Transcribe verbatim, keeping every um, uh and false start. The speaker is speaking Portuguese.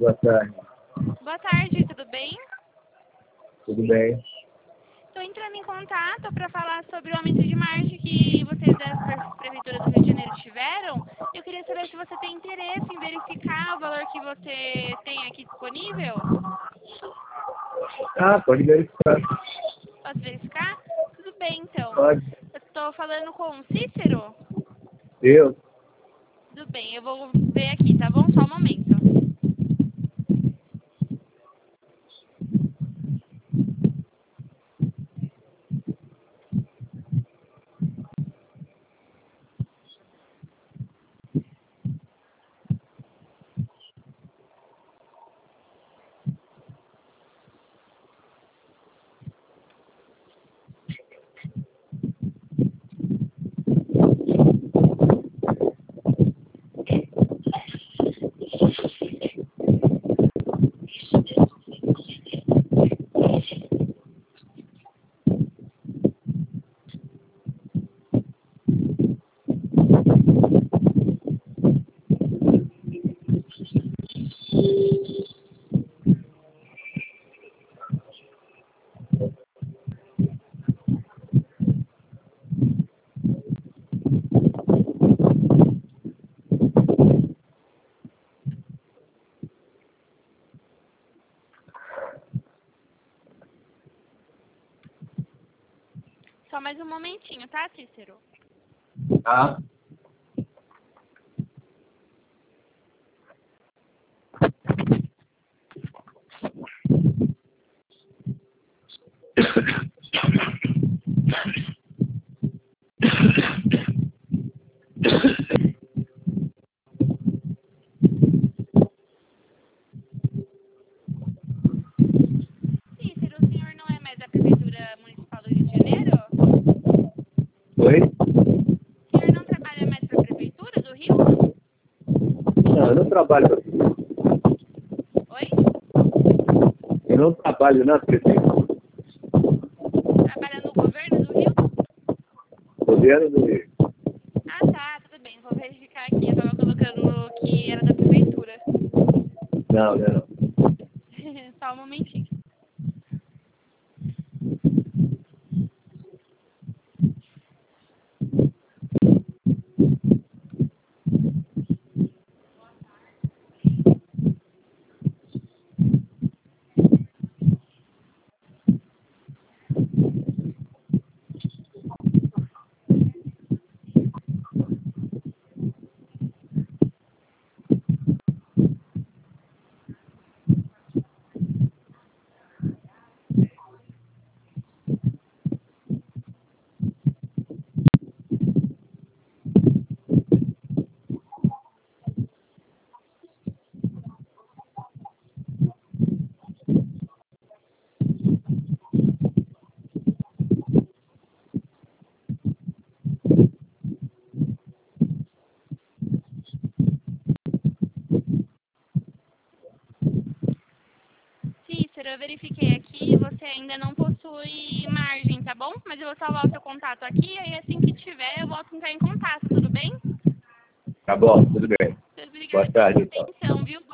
boa tarde. Boa tarde, tudo bem? Tudo bem? Estou entrando em contato para falar sobre o aumento de margem que vocês da Pre- Prefeitura do Rio de Janeiro tiveram. Eu queria saber se você tem interesse em verificar o valor que você tem aqui disponível. Ah, pode verificar. Posso verificar? Tudo bem, então. Pode. Eu estou falando com o Cícero? Eu? Tudo bem, eu vou ver aqui, tá bom? Só um momento. Só mais um momentinho, tá, Cícero? Ah. Cícero, o senhor não é mais da Prefeitura Municipal do Rio de Janeiro? Oi? O senhor não trabalha mais para a Prefeitura do Rio? Não, eu não trabalho. Oi? Eu não trabalho na prefeitura. Trabalha no governo do Rio? Governo do Rio. Ah, tá, tudo bem. Vou verificar aqui. Eu estava colocando que era da Prefeitura. Não, não, não. Só um momentinho. Cícero, eu verifiquei aqui, você ainda não possui margem, tá bom? Mas eu vou salvar o seu contato aqui, aí assim que tiver eu volto a entrar em contato, tudo bem? Tá bom, tudo bem. Obrigada Boa pela tarde, sua então. atenção, viu?